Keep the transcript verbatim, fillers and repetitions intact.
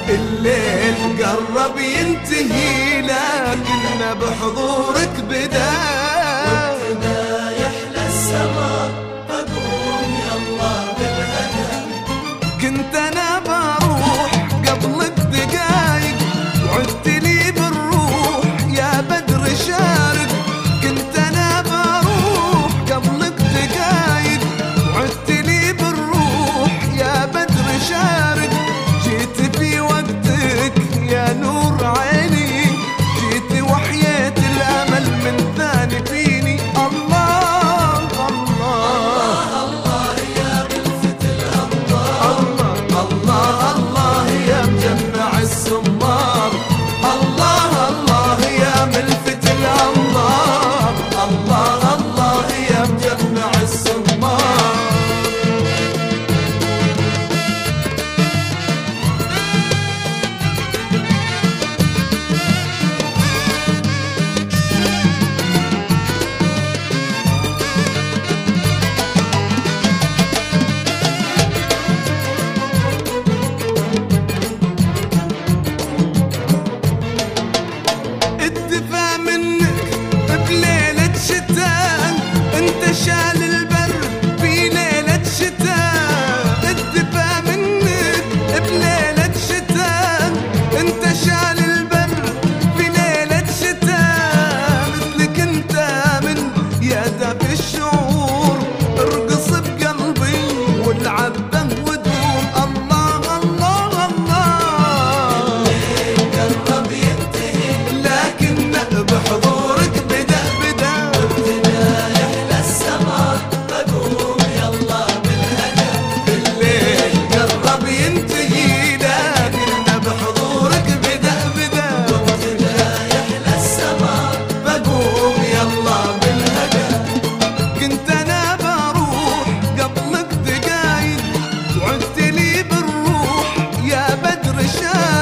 الليل قرب ينتهي لكن بحضورك بدا، وابتدا يحلى السماء فقوم يلا بالهدى. كنت انا بروح قبلك دقايق وعدت لي بالروح يا بدر شارق. كنت انا بروح قبلك دقايق وعدت لي بالروح يا بدر شارق. جيت في وقتك يا نور عيني، جيت وحياة الامل من ثاني فيني. الله الله الله يا ملفت الأنظار، الله الله يا مجمع السمار. الله الله يا ملفت الأنظار، الله الله يا مجمع السمار. اتفى منك بليلة شتاء، انت شال البرد في ليلة شتاء. اتفى منك بليلة شتاء، انت شال البرد في ليلة شتاء. مثلك انت من يا دافي الشعور، ارقص بقلبي والعب به ودوم. الله الله الله قرب ينتهي لكن بحضورك بدا بدا. وابتدا يحلى السماء فقوم يلا بالهدى. الليل قرب ينتهي لكن بحضورك بدا بدا. وابتدا يحلى السماء بقوم يلا بالهدى. كنت انا بروح قبلك دقايق وعدت لي بالروح يا بدر شارق.